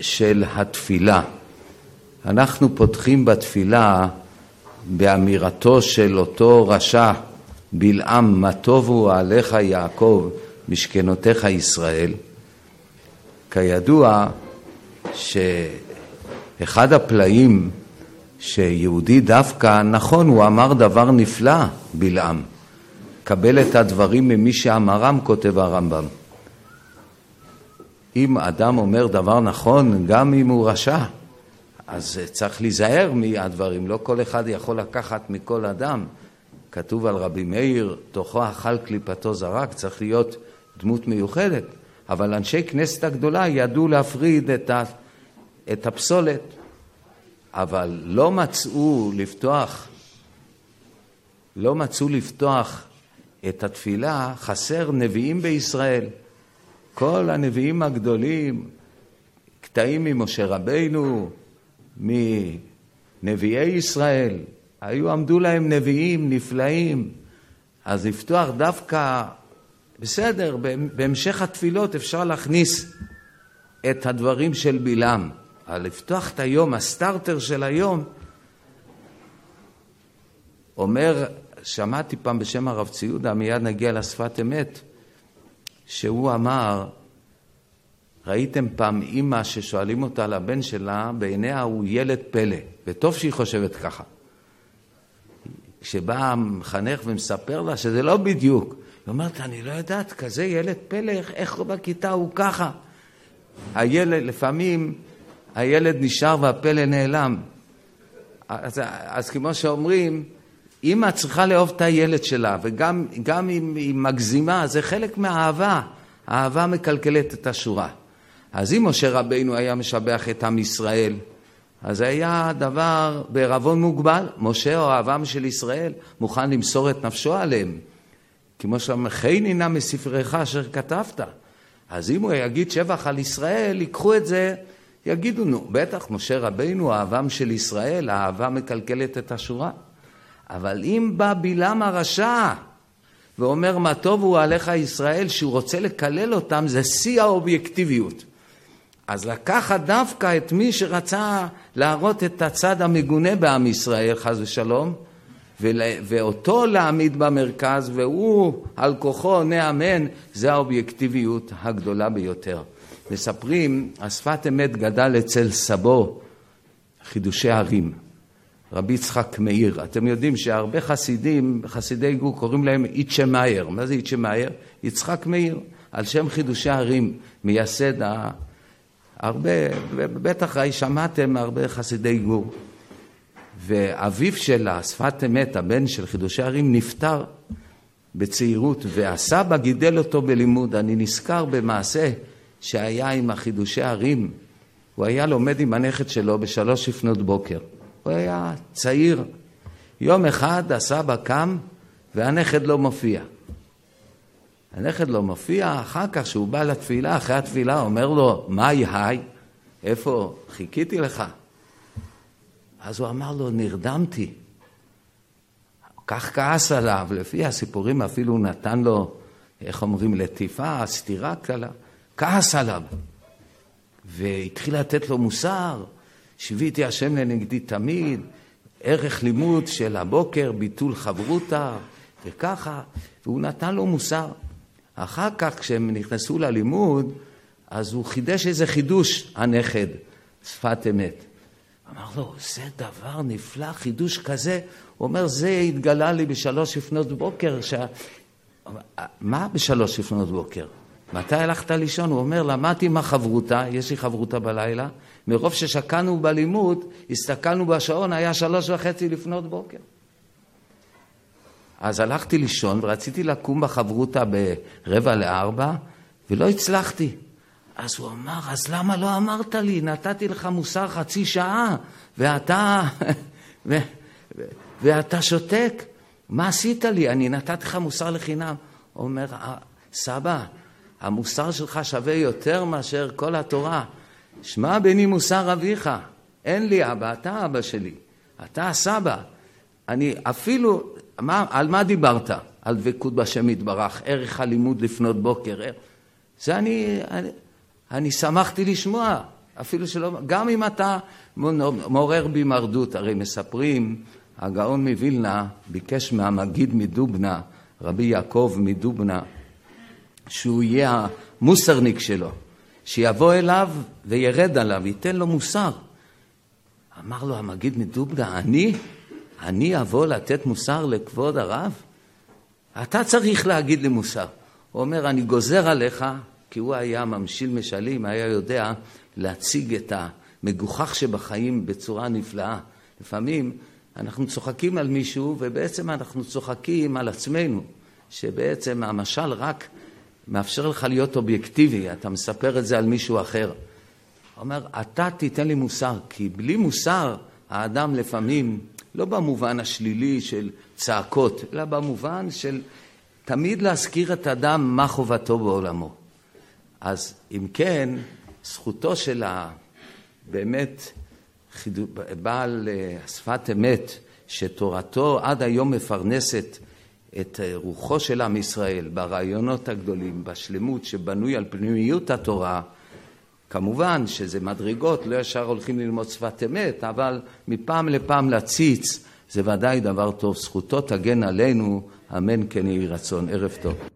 של התפילה. אנחנו פותחים בתפילה באמירתו של אותו רשע בלעם, מה טובו עליך יעקב משכנותיך ישראל. כידוע שאחד הפלאים שיהודי דווקא, נכון, הוא אמר דבר נפלא בלעם, קבל את הדברים ממי שאמרם, כותב הרמב"ם. אם אדם אומר דבר נכון, גם אם הוא רשע, אז צריך להיזהר מהדברים. לא כל אחד יכול לקחת מכל אדם. כתוב על רבי מאיר, תוכו אכל קליפתו זרק, צריך להיות דמות מיוחדת. אבל אנשי כנסת הגדולה ידעו להפריד את הפסולת. אבל לא מצאו לפתוח את התפילה, חסר נביאים בישראל. כל הנביאים הגדולים, קטעים ממשה רבינו, מנביאי ישראל, עמדו להם נביאים נפלאים. אז לפתוח דווקא, בסדר, בהמשך התפילות אפשר להכניס את הדברים של בלעם. אבל לפתוח את היום, הסטארטר של היום, אומר, שמעתי פעם בשם הרב ציודה, מיד נגיע לשפת אמת, שהוא אמר, ראיתם פעם אמא ששואלים אותה על הבן שלה, בעיניה הוא ילד פלא, וטוב שהיא חושבת ככה. כשבא המחנך ומספר לה שזה לא בדיוק, היא אומרת, אני לא יודעת, כזה ילד פלא, איך בכיתה הוא ככה? לפעמים הילד נשאר והפלא נעלם. אז כמו שאומרים, אמא צריכה לאהוב את הילד שלה, וגם אם היא מגזימה, זה חלק מהאהבה. האהבה מקלקלת את השורה. אז אם משה רבינו היה משבח את עם ישראל, אז היה דבר בערבון מוגבל. משה, או אהבם של ישראל, מוכן למסור את נפשו עליהם. כמו שמכין הנה מספרך אשר כתבת. אז אם הוא יגיד שבח על ישראל, ייקחו את זה, יגידו, נו, בטח, משה רבינו, אהבם של ישראל, האהבה מקלקלת את השורה. אבל אם בא בלעם הרשע ואומר מה טוב הוא עליך ישראל, שהוא רוצה לקלל אותם, זה שיא האובייקטיביות. אז לקחת דווקא את מי שרצה להראות את הצד המגונה בעם ישראל, חס ושלום, ואותו להעמיד במרכז, והוא על כוחו נאמן, זה האובייקטיביות הגדולה ביותר. מספרים, השפת אמת גדל אצל סבו, חידושי ערים. רבי יצחק מאיר, אתם יודעים שהרבה חסידי גור קוראים להם איצ'ה מאיר. מה זה איצ'ה מאיר? יצחק מאיר, על שם חידושי ערים, מייסד הרבה, בטח שמעתם הרבה חסידי גור. ואביו של השפת אמת, הבן של חידושי ערים, נפטר בצעירות, והסבא גידל אותו בלימוד. אני נזכר במעשה שהיה עם החידושי ערים. הוא היה לומד עם הנכד שלו ב3 לפנות בוקר. הוא היה צעיר. יום אחד הסבא קם והנכד לא מופיע. הנכד לא מופיע, אחר כך שהוא בא לתפילה, אחרי התפילה אומר לו, מהי היי? איפה? חיכיתי לך. אז הוא אמר לו, נרדמתי. כך כעס עליו, לפי הסיפורים אפילו נתן לו, איך אומרים, לטיפה, סתירה קלה. כעס עליו. והתחיל לתת לו מוסר, שיביתי השם לנגדי תמיד, ערך לימוד של הבוקר, ביטול חברותה, וככה, והוא נתן לו מוסר. אחר כך כשהם נכנסו ללימוד, אז הוא חידש איזה חידוש, הנכד, שפת אמת. אמר לו, זה דבר נפלא, חידוש כזה. הוא אומר, זה התגלה לי ב3 לפנות בוקר. מה ב3 לפנות בוקר? מתי הלכת לישון? הוא אומר, למדתי מה חברותה, יש לי חברותה בלילה, מרוב ששקענו בלימוד, הסתכלנו בשעון, היה 3:30 לפנות בוקר. אז הלכתי לישון ורציתי לקום בחברותה ב3:45, ולא הצלחתי. אז הוא אמר, אז למה לא אמרת לי? נתתי לך מוסר חצי שעה, ואתה שותק. מה עשית לי? אני נתתי לך מוסר לחינם. הוא אומר, סבא, המוסר שלך שווה יותר מאשר כל התורה. שמע בני מוסר אביך. אין לי אבא, אתה אבא שלי. אתה הסבא. אני אפילו, על מה דיברת? על דבקות בשם יתברך, ערך הלימוד לפנות בוקר. זה אני שמחתי לשמוע. אפילו שלא, גם אם אתה מעורר בי מרדות, הרי מספרים, הגאון מווילנה ביקש מהמגיד מדובנה, רבי יעקב מדובנה, שהוא יהיה המוסרניק שלו, שיבוא אליו וירד עליו, ייתן לו מוסר. אמר לו המגיד מדובנה, אני אבוא לתת מוסר לכבוד הרב? אתה צריך להגיד לי מוסר. הוא אומר, אני גוזר עליך, כי הוא היה ממשיל משלים, היה יודע להציג את המגוחך שבחיים בצורה נפלאה. לפעמים אנחנו צוחקים על מישהו, ובעצם אנחנו צוחקים על עצמנו, שבעצם המשל רק מאפשר לך להיות אובייקטיבי, אתה מספר את זה על מישהו אחר. הוא אומר, אתה תיתן לי מוסר, כי בלי מוסר האדם לפעמים, לא במובן השלילי של צעקות, אלא במובן של תמיד להזכיר את האדם מה חובתו בעולמו. אז אם כן, זכותו של באמת בעל שפת אמת, שתורתו עד היום מפרנסת את רוחו של עם ישראל, ברעיונות הגדולים, בשלמות שבנוי על פנימיות התורה, כמובן שזה מדרגות, לא ישר הולכים ללמוד שפת אמת, אבל מפעם לפעם להציץ, זה ודאי דבר טוב. זכותו תגן עלינו, אמן כן יהי רצון. ערב טוב.